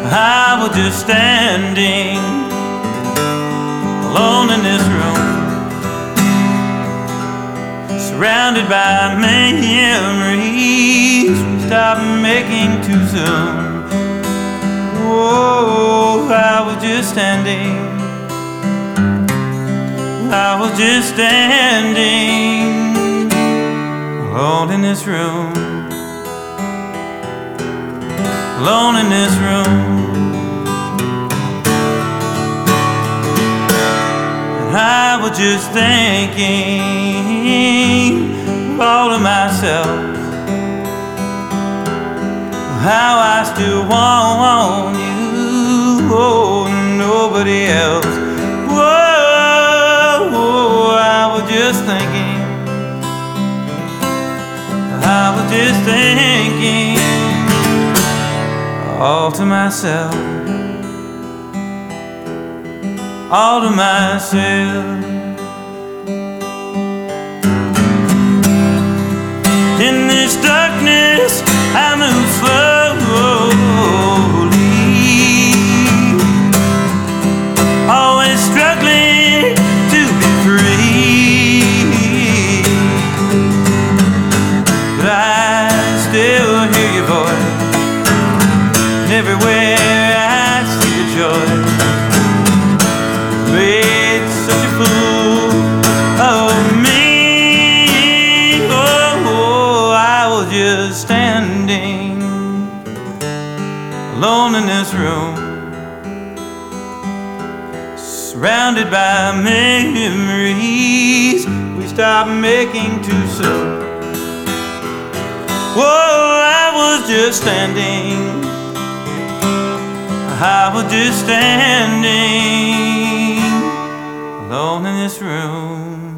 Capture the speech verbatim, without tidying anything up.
I was just standing alone in this room, surrounded by memories we stopped making too soon. Oh, I was just standing, I was just standing alone in this room, alone in this room. And I was just thinking of all of myself, how I still want you, oh, nobody else. Whoa, whoa, I was just thinking, I was just thinking all to myself, all to myself. In this darkness I move slowly, always struggling to be free, but I still hear your voice, and everywhere I see your joy. Made such a fool of me. Oh, I was just standing alone in this room, surrounded by memories we stopped making too soon. Whoa, I was just standing, I was just standing alone in this room.